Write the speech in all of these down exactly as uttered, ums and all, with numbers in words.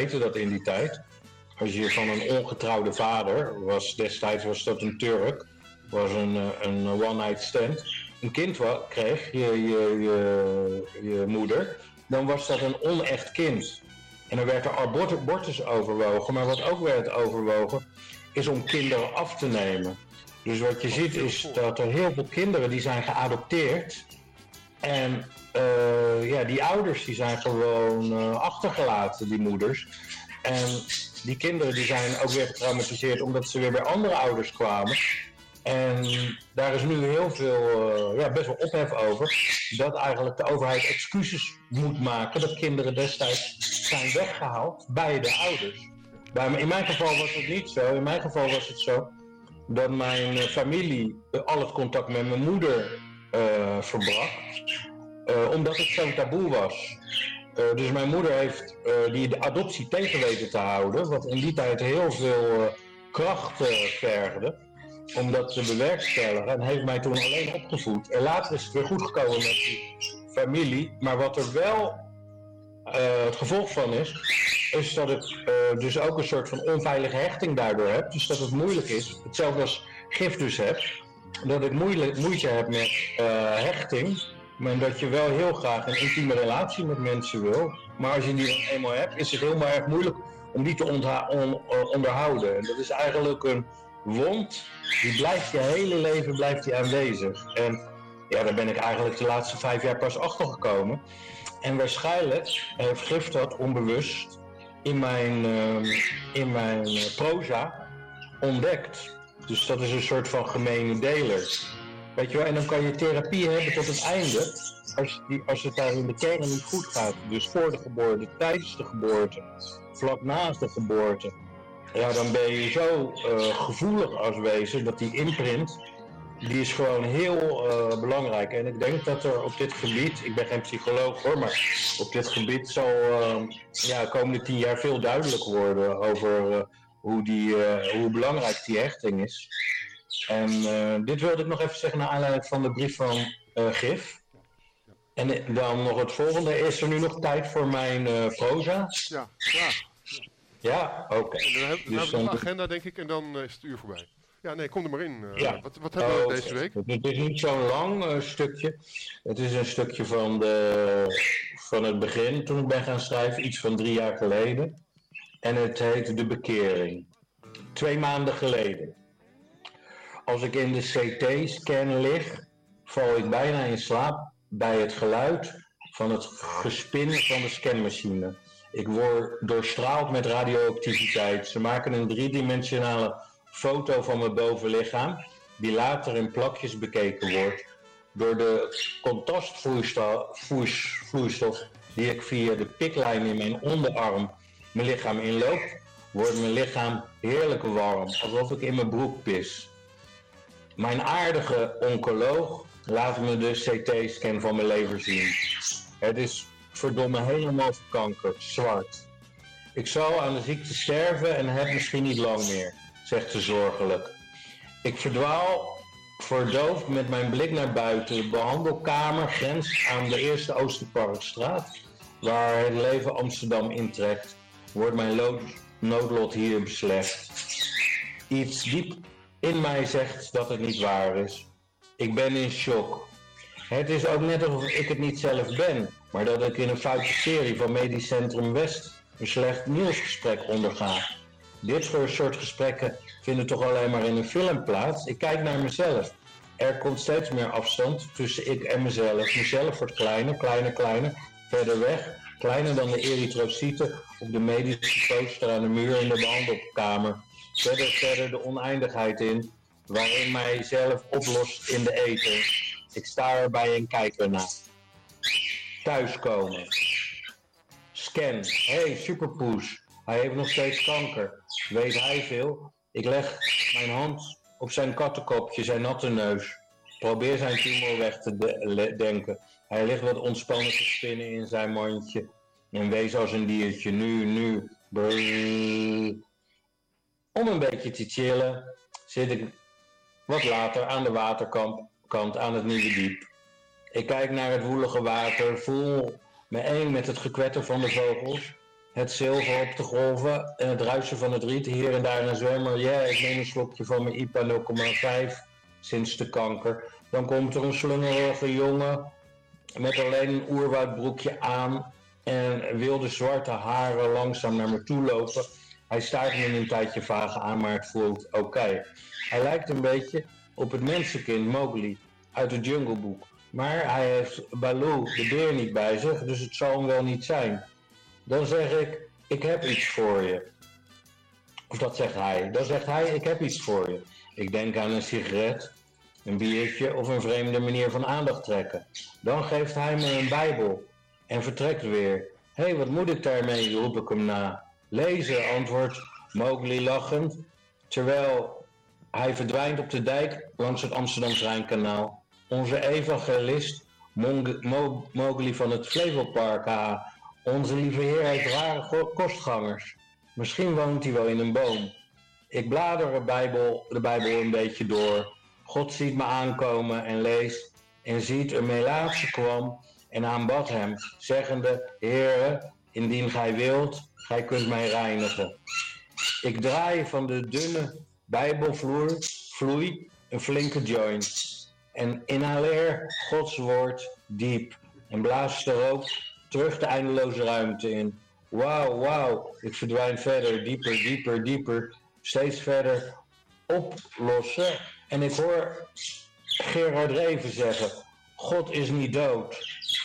heette dat in die tijd. Als je van een ongetrouwde vader, was, destijds was dat een Turk, was een, een one-night stand, een kind wat, kreeg, je, je, je, je moeder, dan was dat een onecht kind. En dan werd er abortus overwogen, maar wat ook werd overwogen, is om kinderen af te nemen. Dus wat je ziet is dat er heel veel kinderen die zijn geadopteerd en uh, ja, die ouders die zijn gewoon uh, achtergelaten, die moeders. En die kinderen die zijn ook weer getraumatiseerd omdat ze weer bij andere ouders kwamen. En daar is nu heel veel, uh, ja, best wel ophef over, dat eigenlijk de overheid excuses moet maken dat kinderen destijds zijn weggehaald bij de ouders. Bij, in mijn geval was het niet zo. In mijn geval was het zo dat mijn familie uh, al het contact met mijn moeder uh, verbrak, uh, omdat het zo'n taboe was. Uh, dus mijn moeder heeft uh, die de adoptie tegen weten te houden, wat in die tijd heel veel uh, kracht uh, vergde, om dat te bewerkstelligen, en heeft mij toen alleen opgevoed. En later is het weer goed gekomen met die familie, maar wat er wel uh, het gevolg van is, is dat ik uh, dus ook een soort van onveilige hechting daardoor heb, dus dat het moeilijk is, hetzelfde als gif dus heb, dat ik moeilijk, moeite heb met uh, hechting, maar dat je wel heel graag een intieme relatie met mensen wil, maar als je die dan eenmaal hebt, is het heel erg moeilijk om die te ontha- on- onderhouden. En dat is eigenlijk een wond, die blijft je hele leven blijft die aanwezig. En ja, daar ben ik eigenlijk de laatste vijf jaar pas achter gekomen. En waarschijnlijk heeft gif dat onbewust in mijn, uh, in mijn uh, proza ontdekt. Dus dat is een soort van gemene deler. Weet je wel, en dan kan je therapie hebben tot het einde, als, die, als het daar in de kern niet goed gaat. Dus voor de geboorte, tijdens de geboorte, vlak naast de geboorte. Ja, dan ben je zo uh, gevoelig als wezen dat die imprint, die is gewoon heel uh, belangrijk. En ik denk dat er op dit gebied, ik ben geen psycholoog hoor, maar op dit gebied zal uh, ja, de komende tien jaar veel duidelijk worden over uh, hoe, die, uh, hoe belangrijk die hechting is. En uh, dit wilde ik nog even zeggen naar aanleiding van de brief van uh, Gif. En dan nog het volgende. Is er nu nog tijd voor mijn uh, proza? Ja, ja. Ja, oké. Okay. En dan hebben we dus nog een agenda, denk ik, en dan uh, is het uur voorbij. Ja, nee, kom er maar in. Uh, ja. Wat, wat hebben we oh, deze week? Het is niet zo'n lang uh, stukje. Het is een stukje van, de, van het begin, toen ik ben gaan schrijven, iets van drie jaar geleden. En het heet De Bekering. Twee maanden geleden. Als ik in de C T-scan lig, val ik bijna in slaap bij het geluid van het gespin van de scanmachine. Ik word doorstraald met radioactiviteit. Ze maken een driedimensionale foto van mijn bovenlichaam, die later in plakjes bekeken wordt. Door de contrastvloeistof die ik via de piklijn in mijn onderarm mijn lichaam inloop, wordt mijn lichaam heerlijk warm, alsof ik in mijn broek pis. Mijn aardige oncoloog laat me de C T-scan van mijn lever zien. Het is verdomme helemaal verkankerd, zwart. Ik zal aan de ziekte sterven en heb misschien niet lang meer, zegt ze zorgelijk. Ik verdwaal verdoofd met mijn blik naar buiten. De behandelkamer grenst aan de Eerste Oosterparkstraat, waar het leven Amsterdam intrekt. Wordt mijn lood, noodlot hier beslecht. Iets diep in mij zegt dat het niet waar is. Ik ben in shock. Het is ook net alsof ik het niet zelf ben, maar dat ik in een foute serie van Medisch Centrum West een slecht nieuwsgesprek onderga. Dit soort gesprekken vinden toch alleen maar in een film plaats. Ik kijk naar mezelf. Er komt steeds meer afstand tussen ik en mezelf. Mezelf wordt kleiner, kleiner, kleiner, verder weg. Kleiner dan de erytrocyten op de medische poster aan de muur in de behandelkamer. Verder, verder de oneindigheid in, waarin mijzelf oplost in de ether. Ik sta erbij en kijk ernaar. Thuiskomen. Scan. Hey, superpoes. Hij heeft nog steeds kanker. Weet hij veel? Ik leg mijn hand op zijn kattenkopje, zijn natte neus. Probeer zijn tumor weg te de- denken. Hij ligt wat ontspannen te spinnen in zijn mondje. En wees als een diertje. Nu, nu. Brrr. Om een beetje te chillen zit ik wat later aan de waterkant aan het Nieuwe Diep. Ik kijk naar het woelige water, voel me één met het gekwetter van de vogels Het zilver op de golven en het ruisen van het riet. Hier en daar een zwemmer. Ja, yeah, ik neem een slokje van mijn I P A nul komma vijf sinds de kanker. Dan komt er een slungerige jongen met alleen een oerwoudbroekje aan en wilde zwarte haren langzaam naar me toe lopen. Hij staart me een tijdje vaag aan, maar het voelt oké. Okay. Hij lijkt een beetje op het mensenkind Mowgli uit het Jungle Book. Maar hij heeft Baloo, de beer, niet bij zich, dus het zal hem wel niet zijn. Dan zeg ik, ik heb iets voor je. Of dat zegt hij. Dan zegt hij, ik heb iets voor je. Ik denk aan een sigaret, een biertje of een vreemde manier van aandacht trekken. Dan geeft hij me een Bijbel en vertrekt weer. Hé, hey, wat moet ik daarmee, roep ik hem na. Lezen, antwoordt Mowgli lachend, terwijl hij verdwijnt op de dijk langs het Amsterdam-Rijnkanaal. Onze evangelist, Mong- Mo- Mowgli van het Flevopark, ha. Onze lieve Heer heeft rare go- kostgangers. Misschien woont hij wel in een boom. Ik blader de Bijbel, de Bijbel een beetje door. God ziet me aankomen en leest en ziet een Melaatse kwam en aanbad hem, zeggende, Heere, indien gij wilt, gij kunt mij reinigen. Ik draai van de dunne Bijbelvloer vloei een flinke joint en inhaleer Gods woord diep en blaas de rook terug de eindeloze ruimte in. Wauw, wauw, ik verdwijn verder, dieper, dieper, dieper, steeds verder oplossen. En ik hoor Gerard Reven zeggen, God is niet dood,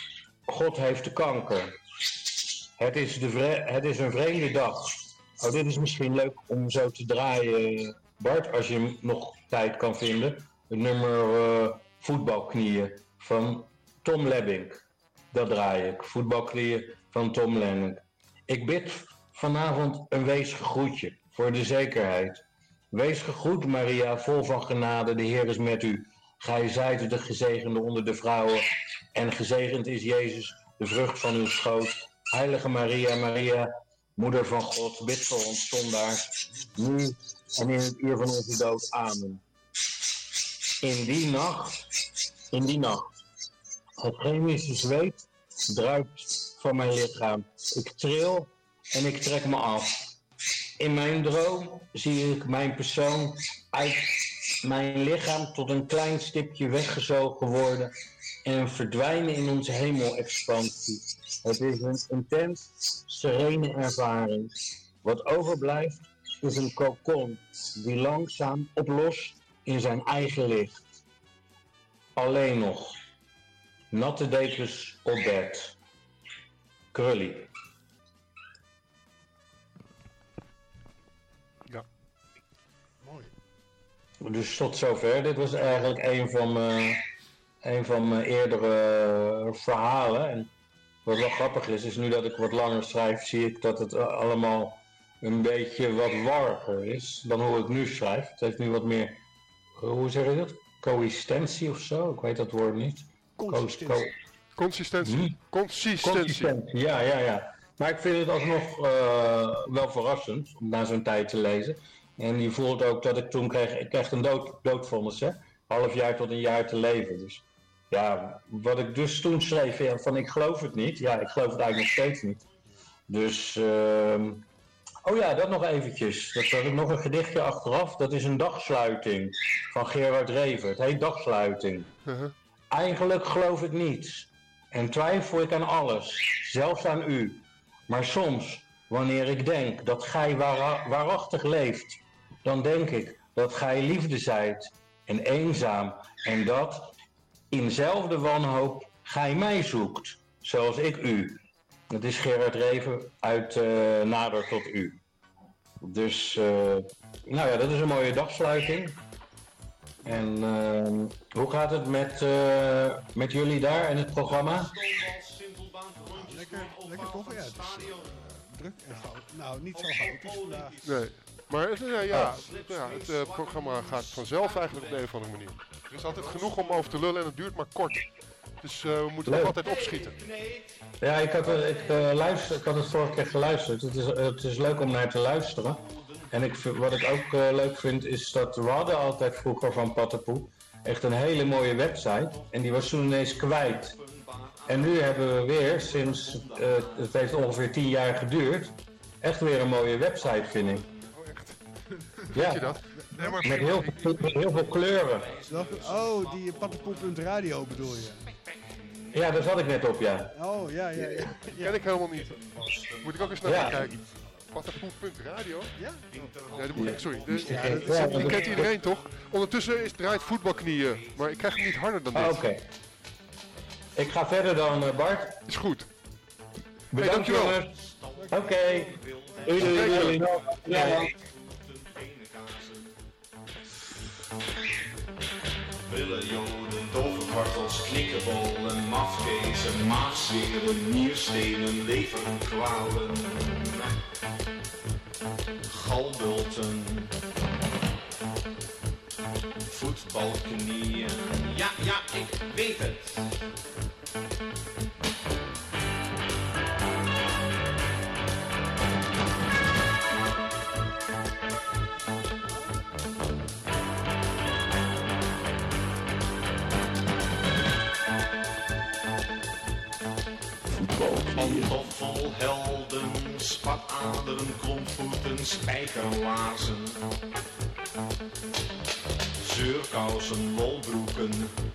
God heeft de kanker. Het is, de vre- het is een vreemde dag. Oh, dit is misschien leuk om zo te draaien, Bart, als je hem nog tijd kan vinden. Het nummer uh, Voetbalknieën van Tom Lebbink. Dat draai ik. Voetbalknieën van Tom Lebbink. Ik bid vanavond een weesge groetje voor de zekerheid. Wees gegroet, Maria, vol van genade, de Heer is met u. Gij zijt de gezegende onder de vrouwen en gezegend is Jezus, de vrucht van uw schoot. Heilige Maria, Maria, moeder van God, bid voor ons zondaars, nu en in het uur van onze dood. Amen. In die nacht, in die nacht, het chemische zweet druipt van mijn lichaam. Ik tril en ik trek me af. In mijn droom zie ik mijn persoon uit mijn lichaam tot een klein stipje weggezogen worden en verdwijnen in onze hemelexpansie. Het is een intens, serene ervaring. Wat overblijft is een kokon die langzaam oplost in zijn eigen licht. Alleen nog. Natte dekens op bed. Krully. Ja. Mooi. Dus tot zover. Dit was eigenlijk een van mijn, een van mijn eerdere verhalen. En wat wel grappig is, is nu dat ik wat langer schrijf, zie ik dat het allemaal een beetje wat warriger is dan hoe ik nu schrijf. Het heeft nu wat meer, hoe zeg je dat? Coïncidentie of zo? Ik weet dat woord niet. Consistentie. Co- Consistentie. Hm? Consistentie. Consistentie. Ja, ja, ja. Maar ik vind het alsnog uh, wel verrassend om na zo'n tijd te lezen. En je voelt ook dat ik toen kreeg, ik kreeg een dood, doodvonnis, hè. Half jaar tot een jaar te leven. Dus ja, wat ik dus toen schreef, ja, van ik geloof het niet. Ja, ik geloof het eigenlijk nog steeds niet. Dus, uh, oh ja, dat nog eventjes. Dat had ik nog een gedichtje achteraf. Dat is een dagsluiting van Gerard Reven. Het heet Dagsluiting. Uh-huh. Eigenlijk geloof ik niets. En twijfel ik aan alles, zelfs aan u. Maar soms, wanneer ik denk dat gij waar- waarachtig leeft, dan denk ik dat gij liefde zijt en eenzaam. En dat, in zelfde wanhoop, gij mij zoekt, zoals ik u. Dat is Gerard Reven uit uh, Nader tot u. Dus, uh, nou ja, dat is een mooie dagsluiting. En uh, hoe gaat het met, uh, met jullie daar en het programma? Lekker, lekker toch? Ja, het is uh, druk en goud. Nou, niet zo chaotisch vandaag. Nee, maar het, uh, ja, ja, het uh, programma gaat vanzelf eigenlijk op de een of andere manier. Er is altijd genoeg om over te lullen en het duurt maar kort. Dus uh, we moeten nog altijd opschieten. Ja, ik had, ik, uh, luister, ik had het vorige keer geluisterd. Het is, het is leuk om naar te luisteren. En ik, wat ik ook uh, leuk vind is dat we hadden altijd vroeger van Pattenpoe echt een hele mooie website. En die was toen ineens kwijt. En nu hebben we weer, sinds uh, het heeft ongeveer tien jaar geduurd, echt weer een mooie website, vind ik. Oh, echt? Ja. Weet je dat? Nee, maar met, heel, met heel veel kleuren. Oh, die pattenpoel.radio bedoel je? Ja, daar zat ik net op, ja. Oh, ja, ja, ja. Die ken ik helemaal niet. Moet ik ook eens naar ja. kijken. Pattenpoel.radio? Ja? Ja, dat moet ik, sorry. Dus, ja, dat is, die kent iedereen toch? Ondertussen is, draait voetbalknieën, maar ik krijg hem niet harder dan dit. Oh, oké. Okay. Ik ga verder dan, uh, Bart. Is goed. Bedankt, hey, jongens. Oké. Okay. Doei, doei, doei. Ja. Willen, joden, toverkwartels, knikkenbollen, mafkezen, maasweren, nierstenen, leverkwalen, galbulten, voetbalknieën. Ja, ja, ik weet het. Pantoffelhelden, spataderen, klompvoeten, spijkerlaarzen, zeurkousen, lolbroeken,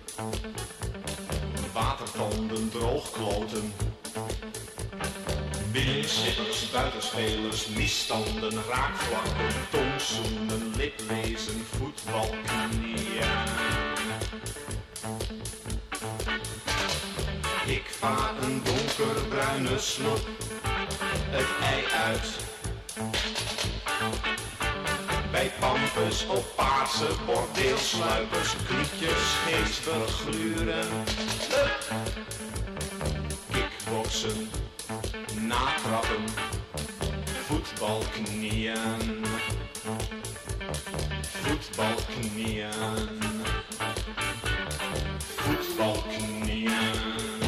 watertanden, droogkloten, binnenzitters, buitenspelers, misstanden, raakvlakken, tongzoenen, liplezen, voetbalknieën. Ik vaar een donkerbruine snop het ei uit. Bij pampus op paarse bordeelsluipers, klietjes, geestig gluren. Kickboksen, natrappen, voetbalknieën. Voetbalknieën. Voetbalknieën.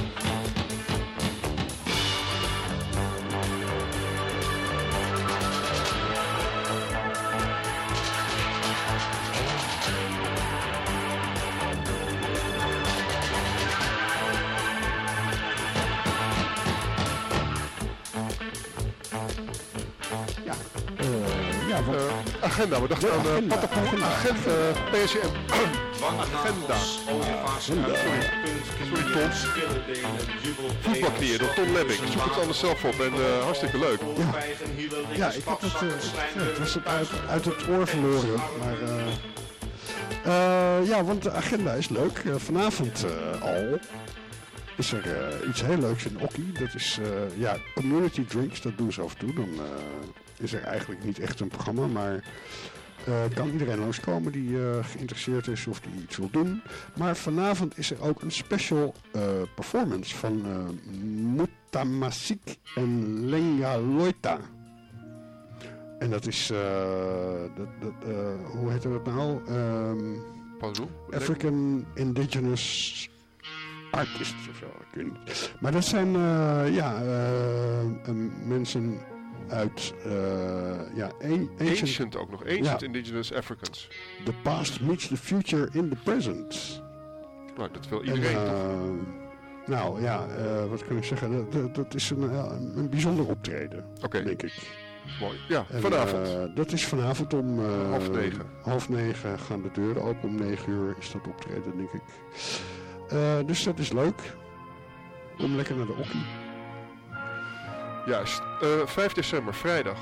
Ja, wat... uh, agenda, we dachten aan uh, Pattenpoel, agenda, uh, P S M. Agenda. Agenda. Sorry Tom. Voetbalknieën door Ton Lebbink. Zoek het anders zelf op en uh, hartstikke leuk. Ja, ja ik heb het, uh, ja, het was het uit, uit het oor verloren. Maar uh, uh, ja, want de agenda is leuk. Uh, vanavond uh, al is er uh, iets heel leuks in Okkie. Dat is uh, ja, community drinks, dat doen ze af en toe. Dan uh, is er eigenlijk niet echt een programma, maar uh, kan iedereen langskomen die uh, geïnteresseerd is of die iets wil doen. Maar vanavond is er ook een special uh, performance van uh, Mutamasik en Lenga Loita. En dat is, uh, dat, dat, uh, hoe heet dat nou? Um, African Indigenous Artists of zo, ik weet niet. Maar dat zijn uh, ja, uh, uh, mensen uit uh, ja, ancient, ancient ook nog, Ancient ja. Indigenous Africans. The past meets the future in the present. Nou, dat wil iedereen en, uh, toch? Nou ja, uh, wat kan ik zeggen, dat, dat, dat is een, uh, een bijzonder optreden, okay. denk ik. Mooi, ja, en, vanavond. Uh, dat is vanavond om uh, half negen. Half negen gaan de deuren open, om negen uur is dat optreden, denk ik. Uh, dus dat is leuk. Kom lekker naar de Okkie. Juist. Uh, vijf december, vrijdag.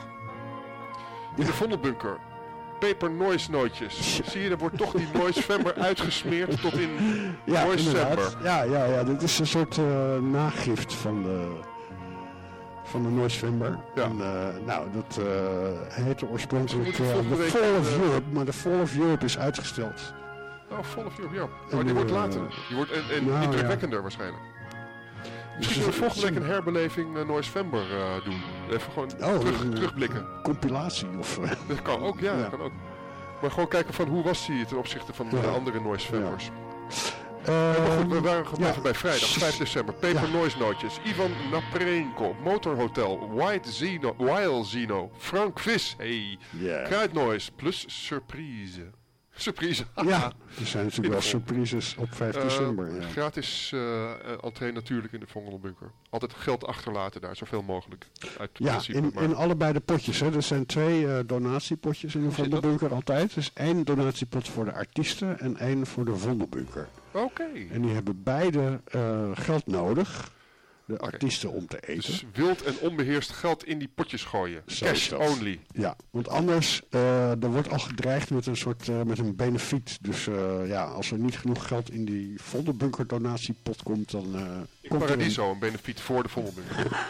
In de Vondelbunker. Paper Noise nootjes. Ja. Zie je, er wordt toch die Noisevember uitgesmeerd tot in ja, Noisevember. Ja, ja, ja. Dit is een soort uh, nagift van de, van de Noisevember. Ja. En, uh, nou, dat uh, heette oorspronkelijk uh, de Fall of uh, Europe, maar de Fall of Europe is uitgesteld. Oh, Fall of Europe, ja. Maar en, die wordt later. Die wordt en, en nou, indrukwekkender ja. waarschijnlijk. Misschien zullen we volgende week een herbeleving uh, Noisevember uh, doen. Even gewoon oh, terug, een, terugblikken. Compilatie of... Dat kan ook, ja, ja. Dat kan ook. Maar gewoon kijken van hoe was die ten opzichte van ja. de andere Noisevembers. Ja. Uh, maar goed, we waren gebleven ja. bij vrijdag, vijf december. Paper ja. Noise nootjes. Ivan Naprenko, Motorhotel, White Zeno, Wild Zeno, Frank Vis, hey, yeah. Kruidnoise plus surprise. Surprise. Ja, er zijn natuurlijk wel surprises op vijf december. Uh, ja. Gratis uh, entree natuurlijk in de Vondelbunker. Altijd geld achterlaten daar, zoveel mogelijk. Uit ja, principe, in, maar... in allebei de potjes. Hè. Er zijn twee uh, donatiepotjes in de Vondelbunker altijd. Dus één donatiepot voor de artiesten en één voor de Vondelbunker. Oké. Okay. En die hebben beide uh, geld nodig. De okay. artiesten om te eten. Dus wild en onbeheerst geld in die potjes gooien. Zo Cash only. Ja, want anders, uh, er wordt al gedreigd met een soort, uh, met een benefiet. Dus uh, ja, als er niet genoeg geld in die Vondelbunker donatiepot komt, dan... Uh, in komt Paradiso, een... een benefiet voor de Vondelbunker.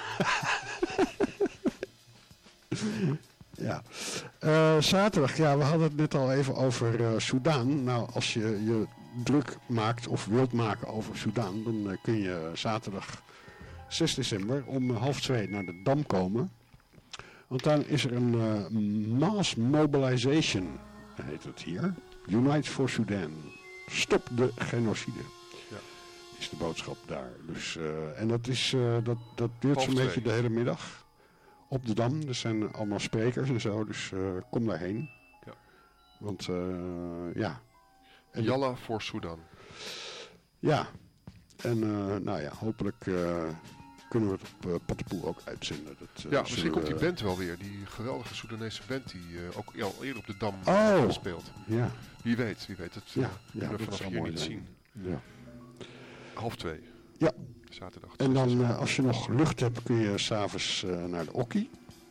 ja. Uh, zaterdag, ja, we hadden het net al even over uh, Soedan. Nou, als je je druk maakt of wilt maken over Soedan, dan uh, kun je zaterdag... zes december om half twee naar de Dam komen. Want dan is er een uh, mass mobilization, heet het hier. Unite for Sudan. Stop de genocide. Ja. Is de boodschap daar. Dus, uh, en dat, is, uh, dat, dat duurt zo'n beetje de hele middag. Op de Dam. Er zijn allemaal sprekers en zo. Dus uh, kom daarheen. Ja. Want uh, ja. En Yalla voor Sudan. Ja. En uh, nou ja, hopelijk... Uh, kunnen we het op uh, Pattenpoel ook uitzenden. Dat, uh, ja, misschien komt die band wel weer. Die geweldige Soedanese band die uh, ook al eerder op de Dam oh, speelt. Ja. Wie weet, wie weet. Dat uh, ja, kunnen ja, we vanaf hier niet zien. Ja. Half twee. Ja. Zaterdag. En dan uh, als je nog lucht hebt kun je s'avonds uh, naar de Okkie.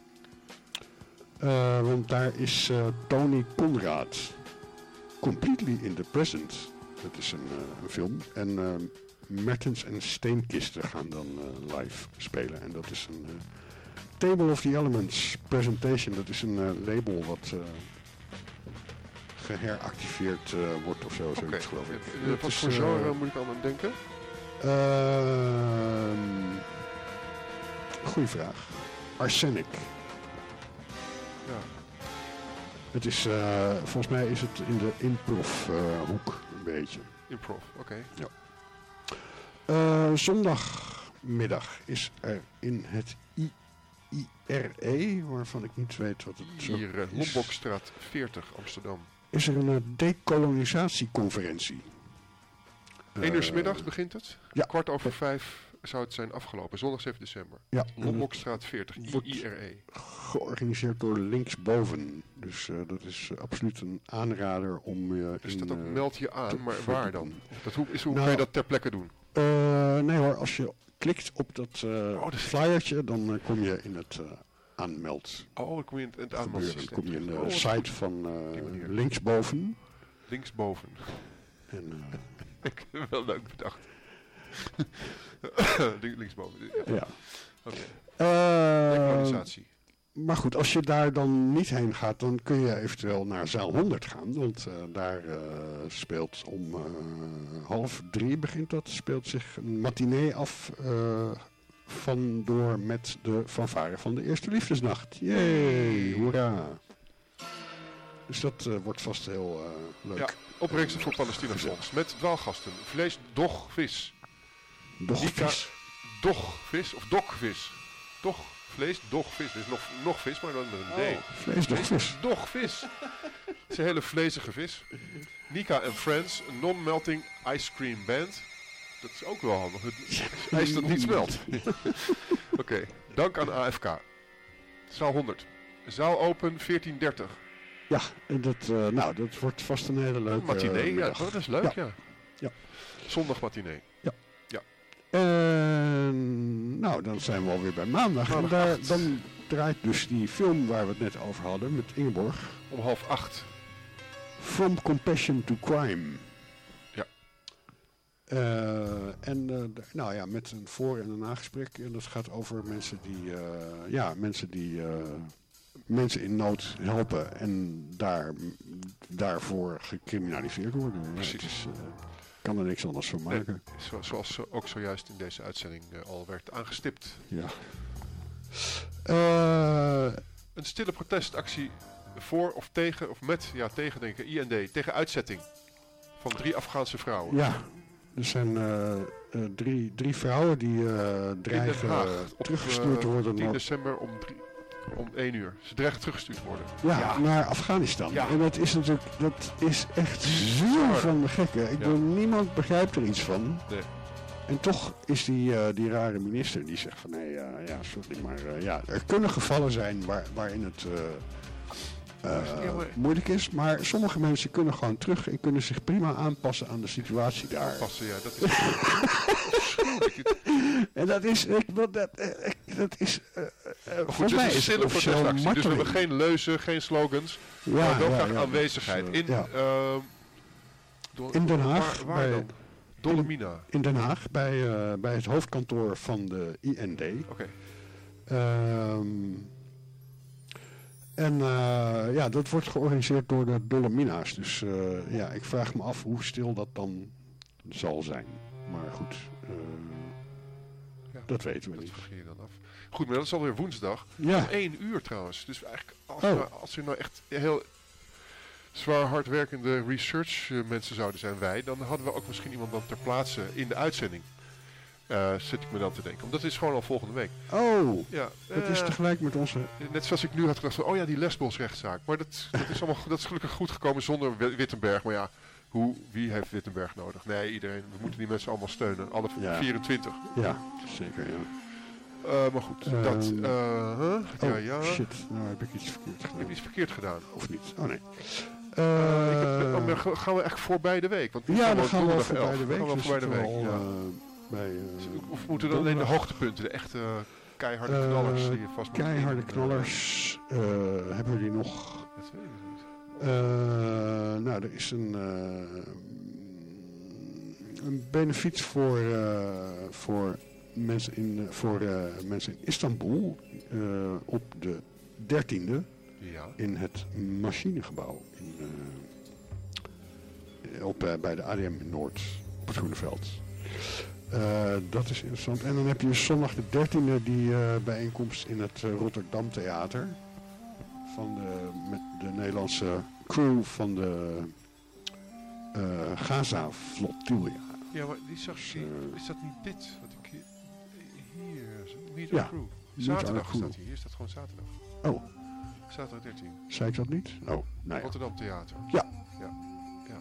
Uh, want daar is uh, Tony Conrad. Completely in the Present. Dat is een, uh, een film. En... Uh, Mertens en Steenkisten gaan dan uh, live spelen. En dat is een uh, Table of the Elements presentation. Dat is een uh, label wat uh, geheractiveerd uh, wordt of zo. Okay. Zoiets geloof ik. Uh, wat is, voor uh, genre moet ik aan denken? Uh, goeie vraag. Arsenic. Ja. Het is, uh, volgens mij is het in de improv uh, hoek een beetje. Improv, oké. Okay. Ja. Uh, zondagmiddag is er in het I I R E, waarvan ik niet weet wat het Hier, uh, is. Lombokstraat veertig, Amsterdam. Is er een uh, decolonisatieconferentie. Eén uur 's middags begint het. Ja. Kwart over vijf zou het zijn afgelopen. Zondag zeven december. Ja. Lombokstraat veertig, I I R E. Georganiseerd door Linksboven. Dus uh, dat is uh, absoluut een aanrader om... Uh, dus dat in, ook uh, meld je aan, maar waar dan? Dat, hoe is, hoe nou, kan je dat ter plekke doen? Uh, nee hoor, als je klikt op dat uh, oh, dat flyertje, dan uh, kom je in het uh, aanmeld. Oh, dan kom je in het aanmeldsysteem. Dan kom je in de oh, site van uh, Linksboven. Linksboven. En, uh, ik heb wel leuk bedacht. Linksboven. Ja. ja. Oké. Okay. Uh, Decolonisatie. Maar goed, als je daar dan niet heen gaat, dan kun je eventueel naar zaal honderd gaan. Want uh, daar uh, speelt om uh, half drie begint dat, speelt zich een matinee af uh, van door met de fanfare van de Eerste Liefdesnacht. Jee, hoera. Dus dat uh, wordt vast heel uh, leuk. Ja, opbrengsten voor Palestina Fonds. Met dwaalgasten. Vlees, dog, vis. Dogvis. Dogvis of dokvis. Dog. Vlees, dogvis. Dus nog, nog vis, maar dan met een oh, D. Vlees, dogvis. Dogvis. Het is een hele vlezige vis. Nika en Friends, een non-melting ice cream band. Dat is ook wel handig. Het ijs dat niet smelt. Oké, okay. Dank aan A F K. Zaal honderd. Zaal open veertien dertig. Ja, dat, uh, nou, dat wordt vast een hele leuke matinee, uh, ja, dat is leuk, ja. ja. ja. Zondag matinee. Ja. Ja. En nou, dan zijn we alweer bij maandag. maandag en daar, dan draait dus die film waar we het net over hadden met Ingeborg. Om half acht. From Compassion to Crime. Ja. Uh, en uh, nou ja, met een voor- en een nagesprek. En dat gaat over mensen die, uh, ja, mensen die uh, mensen in nood helpen en daar, daarvoor gecriminaliseerd worden. Precies. Ja, is, uh, kan er niks anders van maken. Nee, zo, zoals ook zojuist in deze uitzending uh, al werd aangestipt. Ja. Uh, een stille protestactie voor of tegen, of met, ja tegen denk ik, I N D, tegen uitzetting van drie Afghaanse vrouwen. Ja, er zijn uh, uh, drie, drie vrouwen die uh, dreigen Haag, teruggestuurd te uh, worden. tien december om drie, Om één uur. Ze dreigen teruggestuurd worden. Ja, Ja. naar Afghanistan. Ja. En dat is natuurlijk, dat is echt ziel van de gekken. Ik Ja. bedoel, niemand begrijpt er iets van. Nee. En toch is die, uh, die rare minister die zegt van, nee, uh, ja, sorry, maar uh, ja, er kunnen gevallen zijn waar, waarin het uh, uh, Ja, maar- moeilijk is. Maar sommige mensen kunnen gewoon terug en kunnen zich prima aanpassen aan de situatie daar. Passen, ja, dat is afschuwelijk. En dat is, ik, wat dat, uh, ik- dat is, uh, uh, Goed, volgens dit mij is een is het stille officieel protestactie, dus we hebben marteling. geen leuzen, geen slogans, Ja, maar wel ja, graag ja, aanwezigheid. dus, uh, In, ja. uh, Dol- In Den Haag, Waar, waar bij- dan? Dolomina. In Den Haag, bij, uh, bij het hoofdkantoor van de I N D. Oké. Okay. Ehm, en uh, ja, dat wordt georganiseerd door de Dolomina's. Dus uh, ja, ik vraag me af hoe stil dat dan zal zijn. Maar goed, uh, Ja, dat weten we dat niet. vergeet je dan af. Goed, maar dat is alweer woensdag. Ja, Om één uur trouwens. Dus eigenlijk als, Oh. we, als er nou echt heel zwaar hardwerkende research uh, mensen zouden zijn, wij, dan hadden we ook misschien iemand dan ter plaatse in de uitzending. Uh, zit ik me dan te denken. Want dat is gewoon al volgende week. oh, Ja, dat is uh, tegelijk met onze... net zoals ik nu had gedacht van, oh ja, die Lesbos-rechtszaak. Maar dat, dat, is allemaal, dat is gelukkig goed gekomen zonder Wittenberg. Maar ja, hoe, wie heeft Wittenberg nodig? Nee, iedereen. We moeten die mensen allemaal steunen. Alle Ja. vierentwintig. Ja, zeker, ja. Uh, maar goed, Um, dat... Uh, huh? Oh, ja, ja. shit. Nou heb ik iets verkeerd Ik heb gedaan. iets verkeerd gedaan. Of niet? Oh nee. Uh, ik heb, Uh, oh, maar gaan we eigenlijk voorbij de week? Want nu ja, gaan dan gaan we donderdag voorbij elf. de week. Gaan we dus voorbij de week, al, ja. uh, bij, uh, Of moeten dan alleen de donderdag. hoogtepunten, de echte uh, keiharde Uh, knallers die je vast moet Keiharde in, knallers. Uh, hebben we die nog? Dat weet ik niet. Uh, nou, er is een, uh, een benefiet voor, uh, voor, mensen in, uh, voor uh, mensen in Istanbul uh, op de dertiende Ja. in het machinegebouw in, uh, op, uh, bij de A D M Noord op het Groeneveld. Uh, dat is interessant. En dan heb je zondag de dertiende die uh, bijeenkomst in het uh, Rotterdam Theater. Van de, met de Nederlandse crew van de uh, Gaza Flotilla. Ja, maar die zag, Dus, die, uh, is dat niet dit? Wat ik hier... hier Meet Ja, our Crew. Meet Our Zaterdag Crew. staat hier. Hier staat gewoon zaterdag. Oh, Zaterdag dertien. zei ik dat niet? Oh, nou ja. Rotterdam Theater. Ja. Ja. Ja.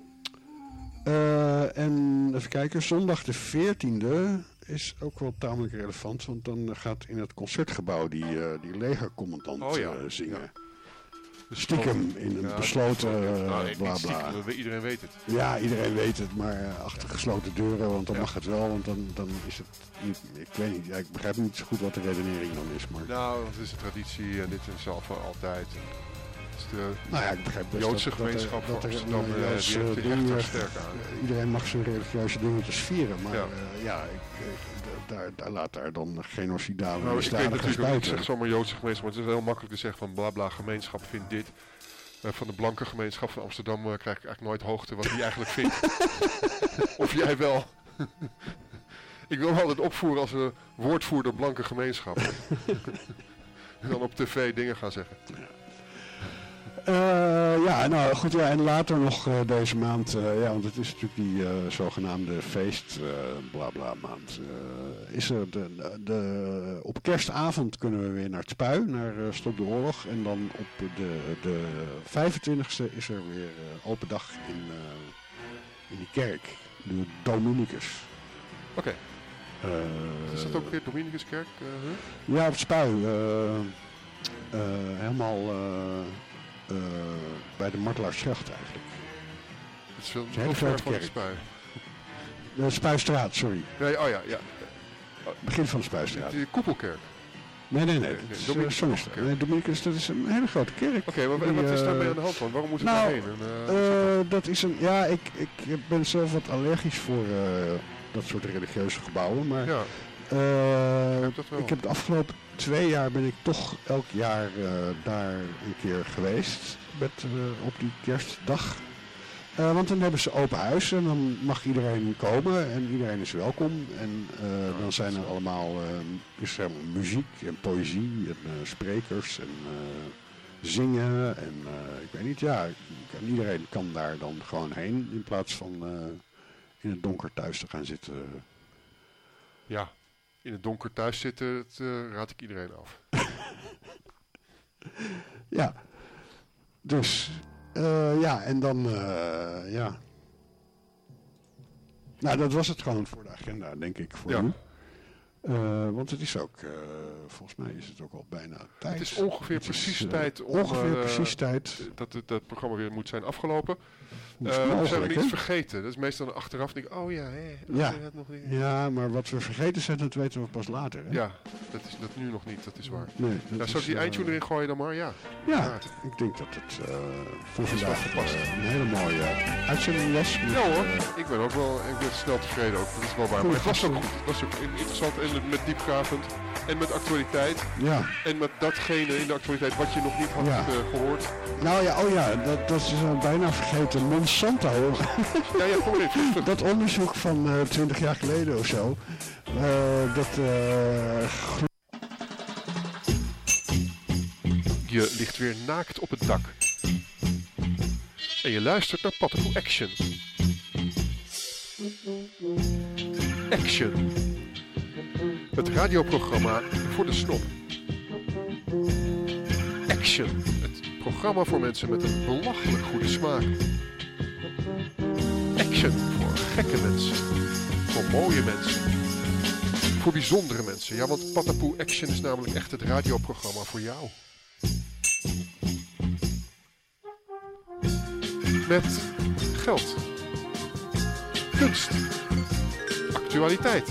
Uh, en even kijken, zondag de veertiende is ook wel tamelijk relevant, want dan gaat in het concertgebouw die, uh, die legercommandant Oh ja, uh, zingen. ja. Dus Stiekem in een ja, besloten ja, uh, nou, nee, bla niet bla. stiekem, we- iedereen weet het. Ja, iedereen weet het, maar uh, achter gesloten deuren, want dan Ja. mag het wel, want dan, dan is het niet, ik weet niet, ja, ik begrijp niet zo goed wat de redenering dan is, maar... Nou, het is een traditie en dit is al van altijd. Het is de Nou ja, ik begrijp best Joodse dat, dat er- gemeenschap dat van er Amsterdam, een eh, Joods, die heeft uh, die echt ding, daar uh, sterk aan. Iedereen mag zijn religieuze dingetjes vieren, maar Ja. ja, ja ik, ik- daar, daar laat daar dan genocidale Nou, ik weet misdadigers natuurlijk ook niet, buiten. zeg zomaar Joodse gemeenschap, maar het is heel makkelijk te zeggen van bla bla gemeenschap vindt dit. Uh, van de blanke gemeenschap van Amsterdam uh, krijg ik eigenlijk nooit hoogte wat die eigenlijk vindt. Of jij wel. Ik wil me altijd opvoeren als een woordvoerder blanke gemeenschap. En dan op tv dingen gaan zeggen. Uh, ja, nou goed, ja, en later nog uh, deze maand, uh, ja, want het is natuurlijk die uh, zogenaamde feest, uh, bla bla maand, uh, is er de, de, de, op kerstavond kunnen we weer naar het Spui, naar uh, Stop de Oorlog. En dan op de, de vijfentwintigste is er weer uh, open dag in, uh, in die kerk, de Dominicus. Oké, Uh, is dat ook weer Dominicuskerk? Uh, huh? Ja, op het Spui, uh, uh, helemaal... Uh, Uh, bij de Martelaarsgracht eigenlijk. Het is veel is een hele veel ver grote van de kerk. Spui. De Spuistraat, sorry. Nee, oh ja, ja. Begin van de Spuistraat. De koepelkerk. Nee, nee, nee. nee, Dat is, Dominicus uh, Zonnestraat. Nee, Dominicus, dat is een hele grote kerk. Oké, maar Die, wat is uh, daarmee aan de hand van? Waarom moeten we nou, daarheen? En, uh, Uh, dat is een... Ja, ik, ik ben zelf wat allergisch voor uh, dat soort religieuze gebouwen, maar... ja, Uh, heb dat wel. ik heb de afgelopen twee jaar ben ik toch elk jaar uh, daar een keer geweest met, uh, op die kerstdag. Uh, want dan hebben ze open huis en dan mag iedereen komen en iedereen is welkom. En uh, dan zijn er allemaal uh, is er muziek en poëzie en uh, sprekers en uh, zingen. En uh, ik weet niet, ja, en iedereen kan daar dan gewoon heen in plaats van uh, in het donker thuis te gaan zitten. Ja, in het donker thuis zitten, dat uh, raad ik iedereen af. Ja. Dus, uh, ja, en dan, uh, ja. Nou, dat was het gewoon voor de agenda, denk ik, voor ja. nu. Uh, want het is ook, uh, volgens mij is het ook al bijna tijd. Het is ongeveer het precies is, uh, tijd om ongeveer uh, precies tijd. dat het dat programma weer moet zijn afgelopen. Uh, mogelijk, zijn we niets hè? vergeten. Dat is meestal achteraf denk ik, oh ja, hè, oh, ja. dat nog niet. Ja, maar wat we vergeten zijn, dat weten we pas later. Hè? Ja, dat is dat nu nog niet, dat is waar. Nee, nou, zou ik die uh, eindtune erin gooien dan maar? Ja. Ja, ja. Ik denk dat het uh, voor dat vandaag gepast. Uh, een hele mooie uitzending was. Met, ja hoor, uh, ik ben ook wel, ik ben snel tevreden ook, dat is wel waar. Maar het was ook goed, het was ook interessant en met diepgravend en met actualiteit. Ja. En met datgene in de actualiteit wat je nog niet had ja. uh, gehoord. Nou ja, oh ja, dat, dat is uh, bijna vergeten. Monsanto. ja, ja, kom even. Dat onderzoek van uh, twintig jaar geleden of zo. Uh, dat... Uh, je ligt weer naakt op het dak. En je luistert naar Patapoo Action. Action. Het radioprogramma voor de snop. Action. Het programma voor mensen met een belachelijk goede smaak. Action voor gekke mensen. Voor mooie mensen. Voor bijzondere mensen. Ja, want Patapoo Action is namelijk echt het radioprogramma voor jou. Met geld. Kunst. Actualiteit.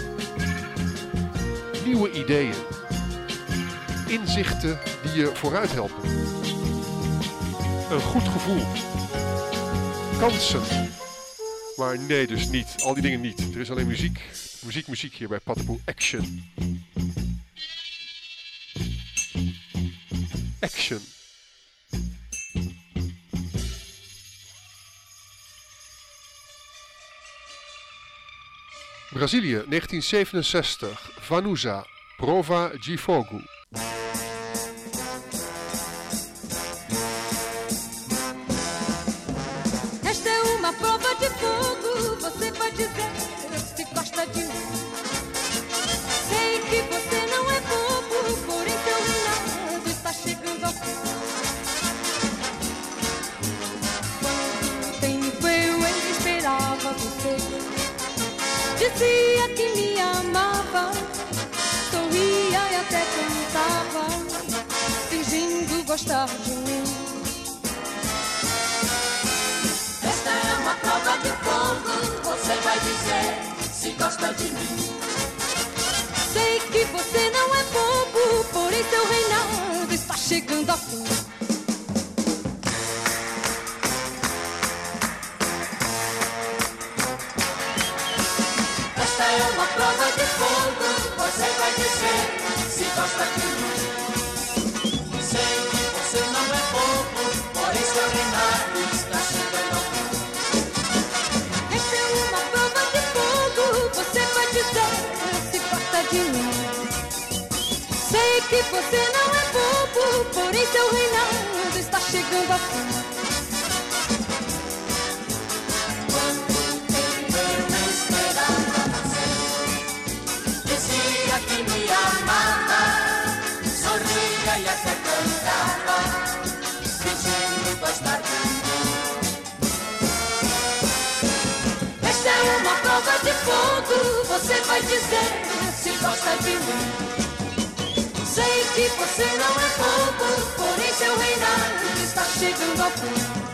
Nieuwe ideeën. Inzichten die je vooruit helpen. Een goed gevoel. Kansen. Maar nee, dus niet. Al die dingen niet. Er is alleen muziek. Muziek, muziek hier bij Patapoo Action. Action. Brazilië, negentien zevenenzestig. Vanusa, Prova de Fogo. Esta é uma prova de fogo, você vai dizer se gosta de mim. Sei que você não é bobo, porém seu reinado está chegando ao fim. Quanto tempo eu esperava você, dizia que me amava, sorria e até cantava, fingindo gostar de mim. Esta é uma prova de fogo, você vai dizer se gosta de mim. Sei que você não é bobo, porém seu reinado está chegando ao fim. Esta é uma prova de fogo, você vai dizer se gosta de mim. Sei que você não é bobo, porém seu reinado está chegando ao fim. Esta é uma prova de fogo, você vai dizer se gosta de mim. Sei que você não é bobo, porém seu reinado está chegando ao fim. Quanto tempo eu esperava você, dizia que me amava, sorria e até cantava, fingindo gostar de mim. Esta é uma prova de fogo, você vai dizer se gosta de mim. Sei que você não é bobo, porém seu reinado está chegando ao fim.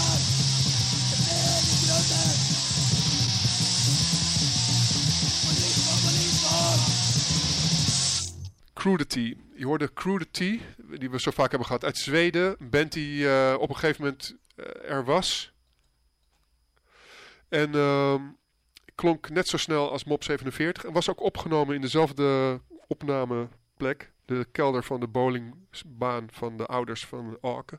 Crudity. Je hoorde Crudity, die we zo vaak hebben gehad, uit Zweden. Een band die uh, op een gegeven moment uh, er was. En uh, klonk net zo snel als Mob zevenenveertig. En was ook opgenomen in dezelfde opnameplek. De kelder van de bowlingbaan van de ouders van Auken.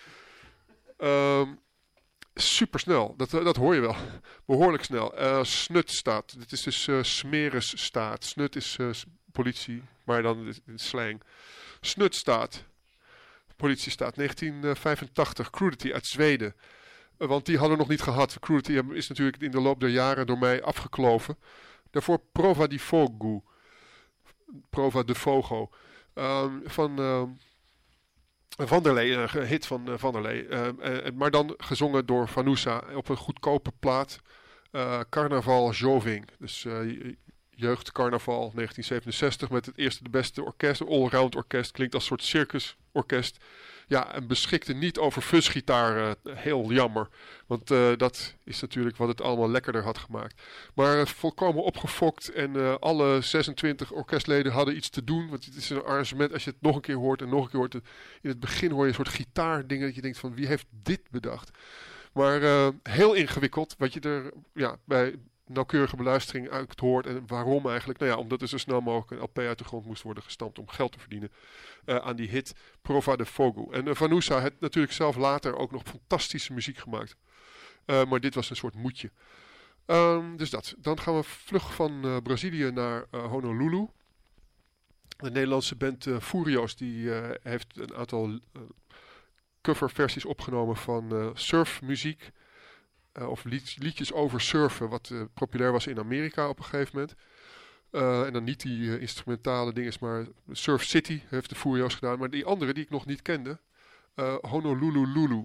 Uh, Super snel, dat, dat hoor je wel. Behoorlijk snel. Uh, Snut staat. Dit is dus uh, Smeres staat. Snut is uh, politie, maar dan in slang. Snut staat. Politie staat. negentien vijfentachtig. Crudity uit Zweden. Uh, want die hadden we nog niet gehad. Crudity is natuurlijk in de loop der jaren door mij afgekloven. Daarvoor Prova di Fogo. Prova de Fogo. Uh, van... Uh, Vanderlei, een hit van uh, Vanderlei. Uh, uh, maar dan gezongen door Vanusa op een goedkope plaat. Uh, Carnaval Joving. Dus uh, jeugdcarnaval negentien zevenenzestig met het eerste de beste orkest. Een allround orkest. Klinkt als een soort circusorkest. Ja, en beschikte niet over fuzgitaar. Uh, heel jammer. Want uh, dat is natuurlijk wat het allemaal lekkerder had gemaakt. Maar uh, volkomen opgefokt. En uh, alle zesentwintig orkestleden hadden iets te doen. Want het is een arrangement. Als je het nog een keer hoort en nog een keer hoort. In het begin hoor je een soort gitaardingen. Dat je denkt van wie heeft dit bedacht? Maar uh, heel ingewikkeld. Wat je er ja, bij nauwkeurige beluistering uit hoort. En waarom eigenlijk? Nou ja, omdat er zo snel mogelijk een L P uit de grond moest worden gestampt om geld te verdienen. Uh, aan die hit Prova de Fogo. En uh, Vanusa heeft natuurlijk zelf later ook nog fantastische muziek gemaakt. Uh, maar dit was een soort moedje. Um, dus dat. Dan gaan we vlug van uh, Brazilië naar uh, Honolulu. De Nederlandse band uh, Furioos die uh, heeft een aantal uh, coverversies opgenomen van uh, surfmuziek. Uh, of lied, liedjes over surfen, wat uh, populair was in Amerika op een gegeven moment. Uh, en dan niet die uh, instrumentale dingen, maar Surf City heeft de Furioos gedaan. Maar die andere die ik nog niet kende, uh, Honolulu Lulu.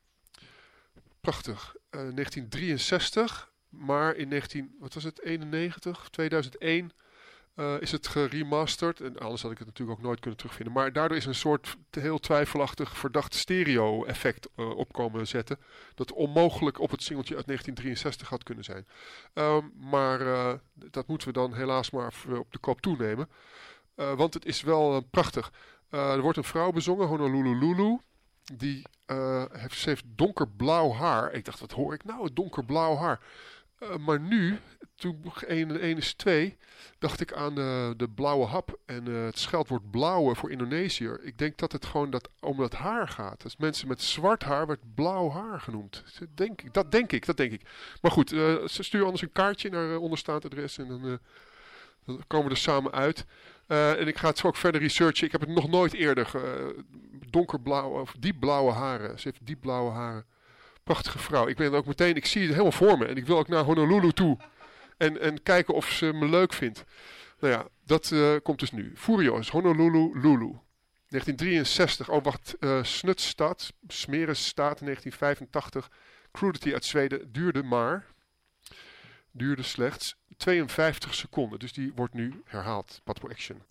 Prachtig. Uh, negentien drieënzestig, maar in negentien, wat was het, eenennegentig, tweeduizend één uh, is het geremasterd. En anders had ik het natuurlijk ook nooit kunnen terugvinden. Maar daardoor is een soort heel twijfelachtig verdacht stereo effect uh, opkomen zetten. Dat onmogelijk op het singeltje uit negentien drieënzestig had kunnen zijn. Um, maar uh, dat moeten we dan helaas maar op de koop toenemen. Uh, want het is wel uh, prachtig. Uh, er wordt een vrouw bezongen, Honolulu Lulu. Die uh, heeft, ze heeft donkerblauw haar. Ik dacht, wat hoor ik nou? Donkerblauw haar. Uh, maar nu, toen één en één is twee, dacht ik aan uh, de blauwe hap en uh, het scheldwoord blauwe voor Indonesiër. Ik denk dat het gewoon dat, om dat haar gaat. Dus mensen met zwart haar werd blauw haar genoemd. Dat denk ik, dat denk ik, dat denk ik. Maar goed, uh, ze sturen anders een kaartje naar uh, onderstaand adres en dan, uh, dan komen we er samen uit. Uh, en ik ga het zo ook verder researchen. Ik heb het nog nooit eerder. Uh, donkerblauwe of diepblauwe haren. Ze heeft diepblauwe haren. Prachtige vrouw. Ik ben ook meteen, ik zie het helemaal voor me. En ik wil ook naar Honolulu toe. En, en kijken of ze me leuk vindt. Nou ja, dat uh, komt dus nu. Furioos, Honolulu Lulu. negentien drieënzestig. Oh, wacht. Uh, Snutstad, Smeresstaat, negentien vijfentachtig. Crudity uit Zweden. Duurde maar. Duurde slechts tweeënvijftig seconden. Dus die wordt nu herhaald. Patro Action.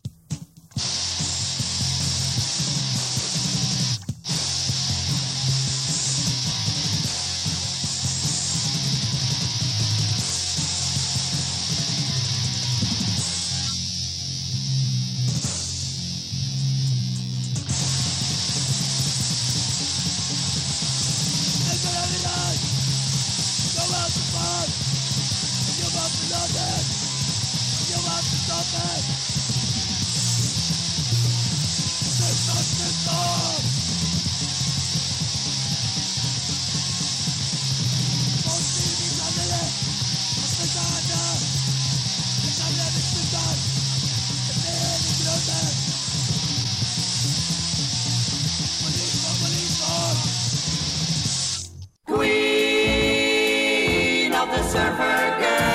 Queen of the Surfer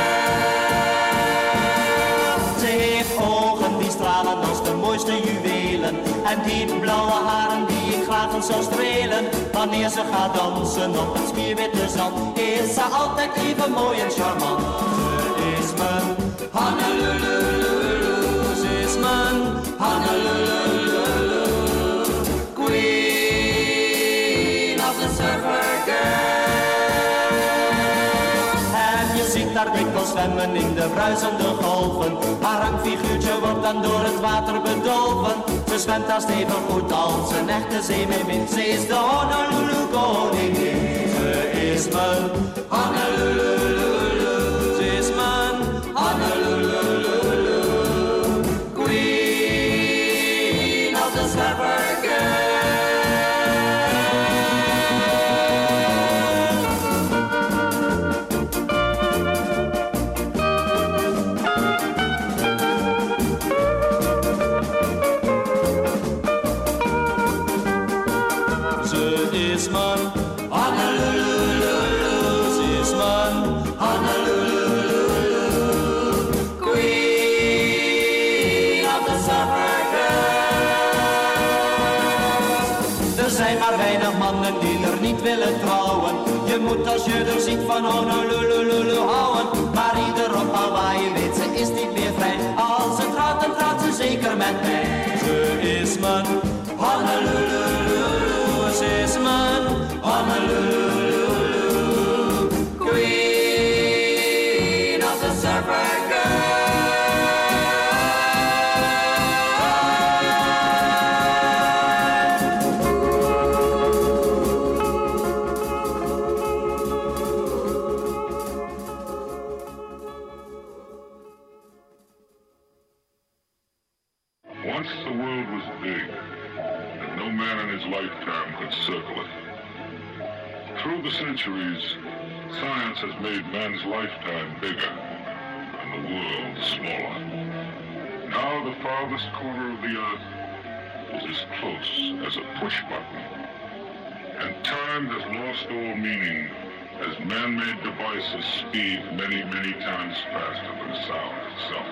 Girl. Ze heeft ogen die stralen als de mooiste juwelen. En die blauwe haren die ik graag zou strelen. Wanneer ze gaat dansen op het spierwitte zand, is ze altijd even mooi en charmant. Ze is mijn Honolulu, ze is mijn Honolulu, Queen of the Surfer Girl. zwemmen in de bruisende golven. Haar rangfiguurtje wordt dan door het water bedolven. Ze zwemt daar stevig goed als een echte zeemeermin. Ze is de Honolulu koningin. Ze is mijn Honolulu. Ze is mijn Honolulu. Queen of the Surfer Girl. Willen trouwen. Je moet als je er ziet van Honolulu houden. Maar ieder op Hawaii weet ze is niet meer vrij. Als ze trouwt, dan trouwt ze zeker met mij. Ze is mijn Honolulu. Ze is mijn Honolulu. Queen of the Surfer Girl. Science has made man's lifetime bigger and the world smaller. Now the farthest corner of the earth is as close as a push button. And time has lost all meaning as man-made devices speed many, many times faster than sound itself.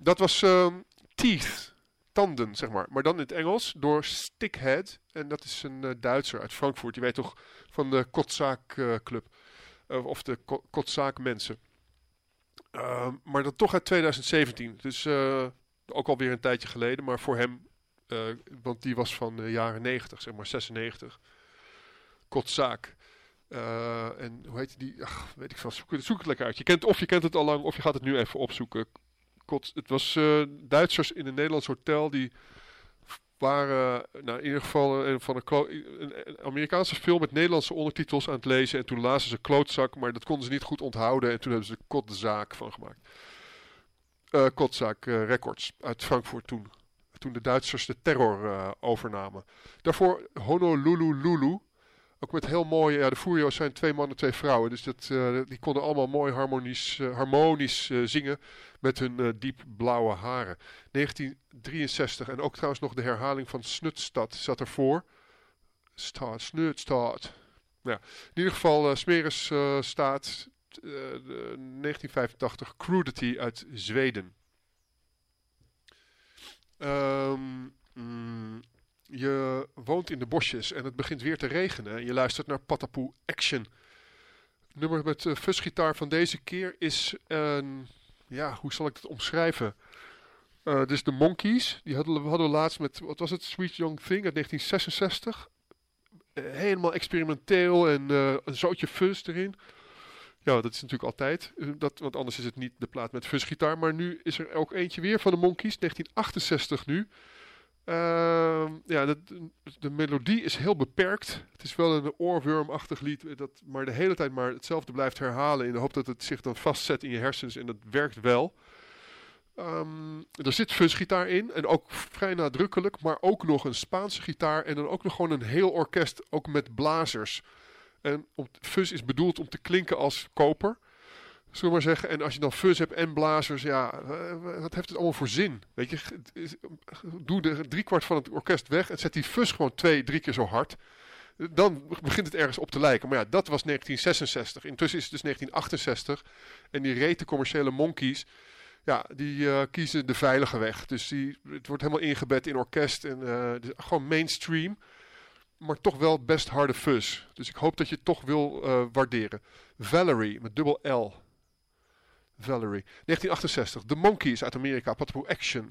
dat was uh, Teeth, tanden, zeg maar. Maar dan in het Engels door Stickhead. En dat is een uh, Duitser uit Frankfurt. Je weet toch van de Kotzaak uh, Club. Uh, of de Ko- Kotzaak mensen. Uh, maar dat toch uit twintig zeventien. Dus uh, ook alweer een tijdje geleden. Maar voor hem, uh, want die was van de jaren negentig, zeg maar zesennegentig. Kotzaak. Uh, en hoe heet die? Ach, weet ik veel. Zoek, zoek het lekker uit. Je kent, of je kent het al lang, of je gaat het nu even opzoeken. Kot, het was uh, Duitsers in een Nederlands hotel die waren, uh, nou in ieder geval een, van een, klo- een, een Amerikaanse film met Nederlandse ondertitels aan het lezen. En toen lazen ze klootzak, maar dat konden ze niet goed onthouden. En toen hebben ze Kotzaak van gemaakt. Uh, Kotzaak uh, Records uit Frankfurt toen. Toen de Duitsers de terror uh, overnamen. Daarvoor Honolulu Lulu. Ook met heel mooie, ja, de Furio's zijn twee mannen, twee vrouwen. Dus dat, uh, die konden allemaal mooi harmonisch, uh, harmonisch uh, zingen met hun uh, diep blauwe haren. negentien drieënzestig en ook trouwens nog de herhaling van Snutstad zat ervoor. Stad, Snutstad. Ja, in ieder geval uh, Smeris uh, staat uh, negentien vijfentachtig Crudity uit Zweden. Um, mm, Je woont in de bosjes en het begint weer te regenen. Je luistert naar Patapoe Action. Het nummer met de uh, fuzgitaar van deze keer is een... Ja, hoe zal ik dat omschrijven? Uh, dus de Monkees. Die hadden we, hadden we laatst met... Wat was het? Sweet Young Thing uit negentien zesenzestig. Uh, helemaal experimenteel en uh, een zootje fuzz erin. Ja, dat is natuurlijk altijd. Uh, dat, want anders is het niet de plaat met fuzgitaar. Maar nu is er ook eentje weer van de Monkees. negentien achtenzestig nu. Uh, ja, de, de melodie is heel beperkt. Het is wel een oorwormachtig lied, dat maar de hele tijd maar hetzelfde blijft herhalen in de hoop dat het zich dan vastzet in je hersens en dat werkt wel. Um, er zit fuzgitaar in en ook vrij nadrukkelijk, maar ook nog een Spaanse gitaar en dan ook nog gewoon een heel orkest, ook met blazers. En om, fuzz is bedoeld om te klinken als koper. Zullen we maar zeggen. En als je dan fuzz hebt en blazers, ja, wat heeft het allemaal voor zin? Weet je, doe de driekwart van het orkest weg en zet die fuzz gewoon twee, drie keer zo hard. Dan begint het ergens op te lijken. Maar ja, dat was negentien zesenzestig. Intussen is het dus negentien achtenzestig. En die rete commerciële Monkees, ja, die uh, kiezen de veilige weg. Dus die, het wordt helemaal ingebed in orkest en uh, gewoon mainstream. Maar toch wel best harde fuzz. Dus ik hoop dat je het toch wil uh, waarderen. Valerie, met dubbel L. Valerie. negentien achtenzestig. The Monkees uit Amerika. Patapoe Action.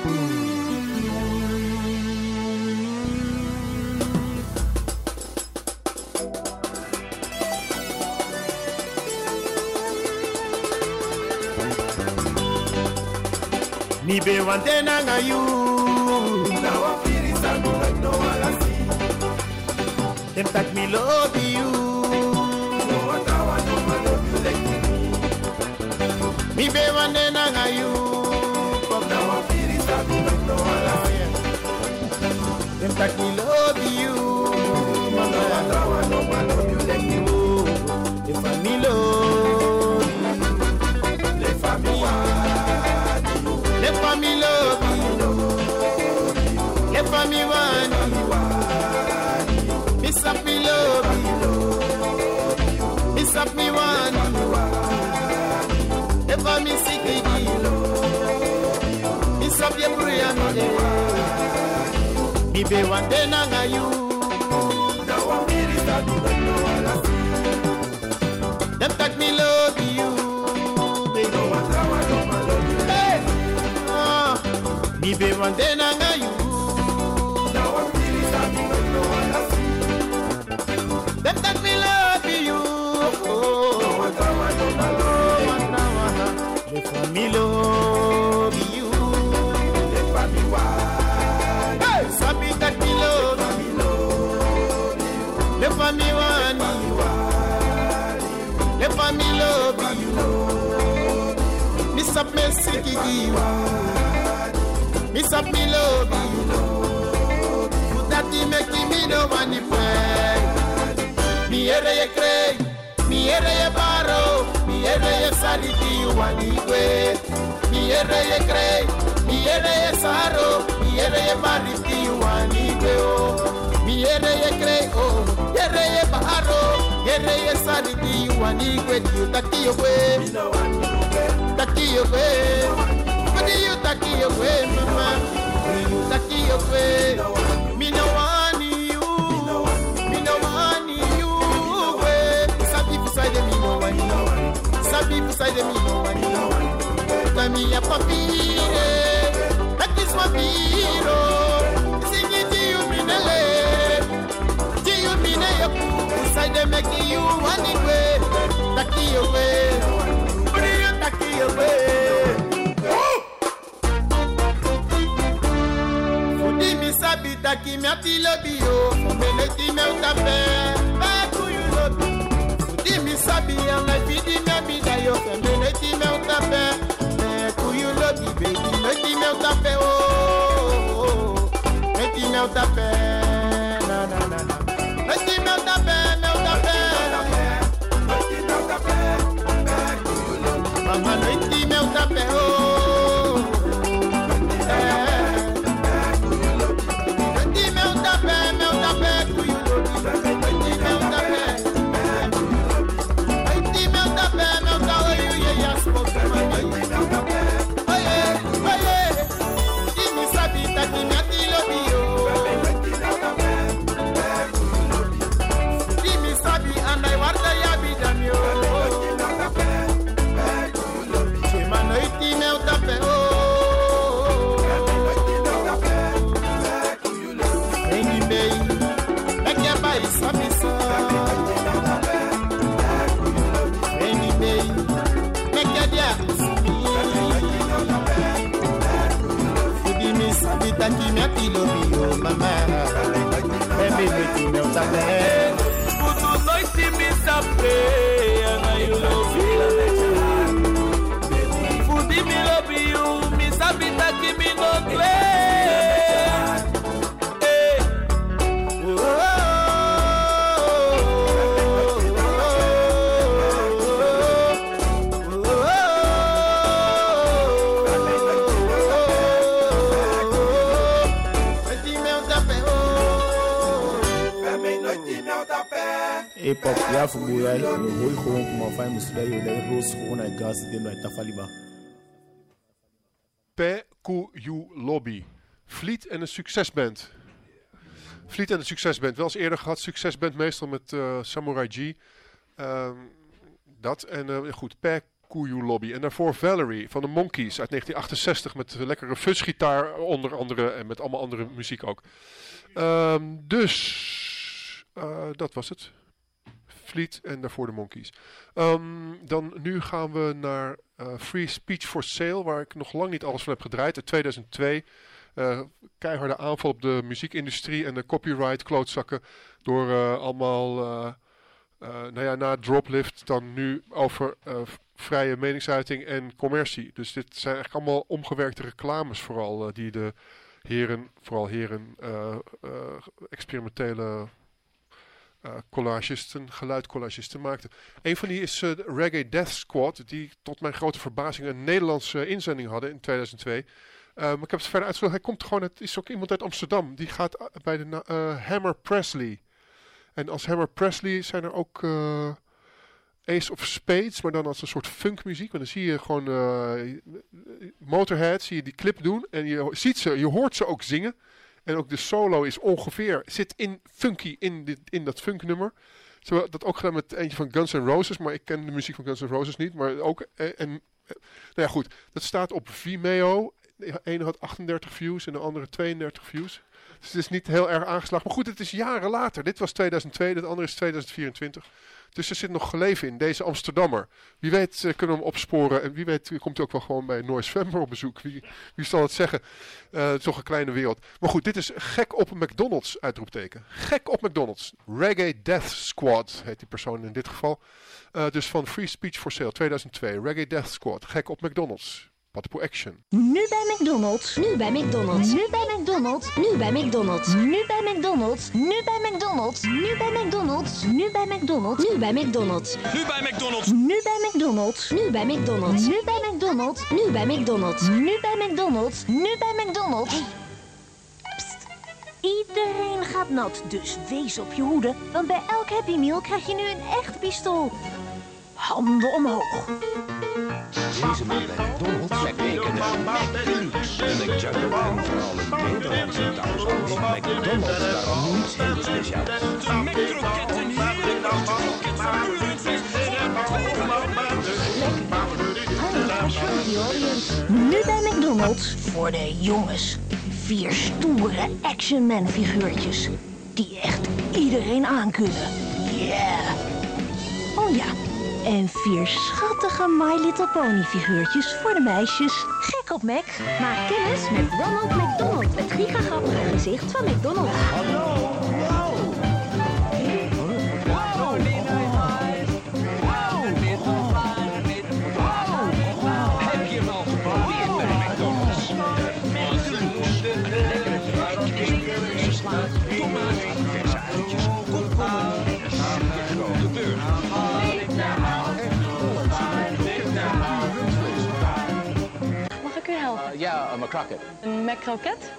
Mi be wante nanga you na wafiri sangu no alasi them tak me love you no watawa no love you like me mi be wante nanga you na wafiri sangu no alasi them tak me love you no watawa no love you like me if I me love les familles les familles love you, les familles want you, miss up me love you, miss up me want you, les familles sick you, miss up your prayer me, me be one day nanga you, now I'm here that you don't know all I see, them tak me love you, they know what I want to love you. Mi be one day nanga you. Now I'm feeling something I know I see. Them that me love you. Oh, no one now I know my love. Let for me love you. Let for me want. Hey, sabi that me love you. Let for me want you. Let for me love you. Miss up me sick you. Miss up me love you. Put that you make me no money play. Mi ere ye cray, mi ere ye baro, mi ere ye saliti you anigwe. Mi ere ye cray, mi ere ye saro, mi ere ye bariti you anigwe oh. Mi ere ye cray oh, ere ye baro, ere ye saliti you anigwe. You taki yo we, taki yo we. What do you taki your way, mama? You taki your way. Me no want you. Me no want you. Sabi beside me no want you. Sabi beside me no want you. Tell me a papi. That is my hero. Sing it to you, me no lay. To you, me no you. Beside make you want it way. Taki your way. What do you taki your way? Sabi taki mi ati lobi yo, fomele ti me utape, baku you lobi. Fudi mi sabi yang la fidi me abida yo, fomele ti me utape, baku you lobi baby, me ti me utape oh, me ti me utape, na na na na, me ti me utape, me utape, me ti me utape, baku you lobi, mama me ti me utape oh, eh. Taki mi ati lobi yo mama, baby me me utape. Putu noite me sape, ana you lobi. Fudi me lobi yo, me sabe taki me no tle. Hip hop, ja, voor mij, ik hoor gewoon, maar fijn moest je de roos gewoon uit gas, die bij Tafaliba. P Q U Lobby. Vliet en een succesband. Vliet en een succesband. Wel eens eerder gehad, succesband meestal met uh, Samurai G. Uh, dat en uh, goed, P Koejoe Lobby. En daarvoor Valerie van de Monkees uit negentien achtenzestig met een lekkere fuzgitaar onder andere en met allemaal andere muziek ook. Um, dus, uh, dat was het. Fleet en daarvoor de Monkees. Um, dan nu gaan we naar uh, Free Speech for Sale, waar ik nog lang niet alles van heb gedraaid. In tweeduizend twee, uh, keiharde aanval op de muziekindustrie en de copyright klootzakken door uh, allemaal, uh, uh, nou ja, na Droplift dan nu over uh, vrije meningsuiting en commercie. Dus dit zijn eigenlijk allemaal omgewerkte reclames vooral, uh, die de heren, vooral heren, uh, uh, experimentele Uh, collagisten, geluidcollagisten maakten. Een van die is uh, de Reggae Death Squad, die tot mijn grote verbazing een Nederlandse inzending hadden in tweeduizend twee. Uh, maar ik heb het verder uitgezocht. Hij komt gewoon, het is ook iemand uit Amsterdam. Die gaat uh, bij de uh, Hammer Presley. En als Hammer Presley zijn er ook uh, Ace of Spades, maar dan als een soort funkmuziek. Want dan zie je gewoon uh, Motorhead, zie je die clip doen en je ziet ze, je hoort ze ook zingen. En ook de solo is ongeveer, zit in funky in, dit, in dat funknummer. Ze hebben dat ook gedaan met eentje van Guns N' Roses, maar ik ken de muziek van Guns N' Roses niet. Maar ook, en, en nou ja goed, dat staat op Vimeo. De ene had achtendertig views en de andere tweeëndertig views. Dus het is niet heel erg aangeslagen. Maar goed, het is jaren later. Dit was tweeduizend twee, het andere is tweeduizend vierentwintig. Dus er zit nog geleven in, deze Amsterdammer. Wie weet uh, kunnen we hem opsporen. En wie weet uh, komt hij ook wel gewoon bij Noise Fember op bezoek. Wie, wie zal het zeggen? Uh, het is toch een kleine wereld. Maar goed, dit is Gek op McDonald's, uitroepteken. Gek op McDonald's. Reggae Death Squad heet die persoon in dit geval. Uh, dus van Free Speech for Sale tweeduizend twee. Reggae Death Squad. Gek op McDonald's. Patapoo Action. Nu bij McDonald's. Nu bij McDonald's. Nu bij McDonald's. Nu bij McDonald's. Nu bij McDonald's. Nu bij McDonald's. Nu bij McDonald's. Nu bij McDonald's. Nu bij McDonald's. Nu bij McDonald's. Nu bij McDonald's. Nu bij McDonald's. Nu bij McDonald's. Nu bij McDonald's. Nu bij McDonald's. Nu bij McDonald's. Psst. Iedereen gaat nat, dus wees op je hoede. Want bij elk Happy Meal krijg je nu een echt pistool. Handen omhoog. Deze maand bij McDonald's betekenen McDeluxe. Een McJugger en vooral een Nederlandse thuiskomst. McDonald's, daarom niets heel speciaals. McCroketten, heerlijk kroket van Ulenvis. Nu bij McDonald's voor de jongens. Vier stoere Action Man figuurtjes. Die echt iedereen aankunnen. Yeah. Oh ja. En vier schattige My Little Pony figuurtjes voor de meisjes. Gek op Mac. Maak kennis met Ronald McDonald. Het gigagrappige gezicht van McDonald's. Hallo, wow. Wow, heb je hem al geprobeerd bij McDonald's? Lekkere frietjes, sla, tomaten, verse uitjes, komkommer en super grote burger. Uh, yeah, I'm a croquet. Een McCroket?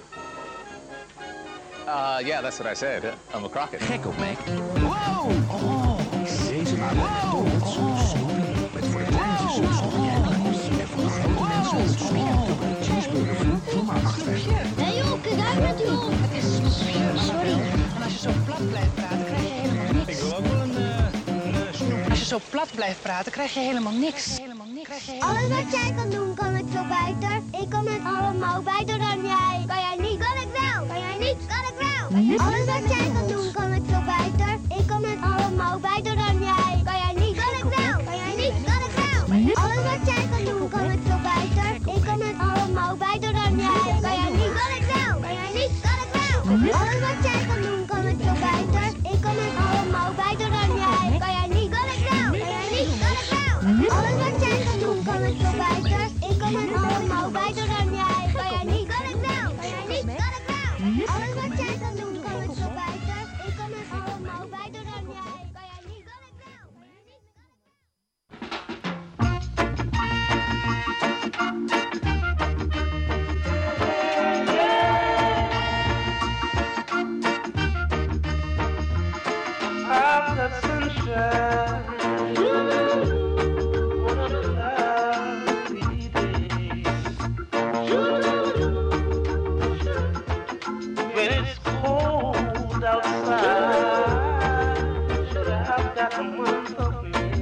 Uh, yeah, that's what I said. I'm a croquet. Gek op Mac. Wow! Oh, deze maand bij McDonald's. Snoepie met voor de kleinste soms nog een en voor de grote mensen een sweet dubbele cheeseburger voor maar acht vijftig. Hé joh, kijk uit met die hond. Het is sorry. En als je zo plat blijft praten, krijg je helemaal niks. Ik wil ook wel een, uh, een snoep. Als je zo plat blijft praten, krijg je helemaal niks. Helemaal niks. Alles wat jij kan doen, kan ik veel beter. Ik kan het allemaal beter dan jij. Kan jij niet? Kan ik wel. Kan jij niet? Kan ik wel. Alles wat jij kan doen, kan ik veel beter. Ik kan het allemaal beter dan jij. Kan jij niet? Kan ik wel. Kan jij niet? Kan ik wel. Alles wat jij kan doen, kan ik veel beter. Ik kan het allemaal beter dan jij. Kan jij niet? Kan ik wel. Kan jij niet? Kan ik wel. Alles wat jij kan doen, kan ik veel beter. Ik kan het allemaal beter dan jij. Kan jij niet? Kan ik wel. Kan jij niet? Kan ik wel. Alles wat jij kan doen, kan ik veel beter. Ik kan het allemaal beter dan jij. Kan jij niet? Kan ik wel. Kan jij niet? Kan ik wel. Alles wat jij kan doen, kan ik veel beter. Ik kan het allemaal beter dan jij. Kan jij niet? Kan ik wel. I've got sunshine. When it's cold outside, should I have got the month of May?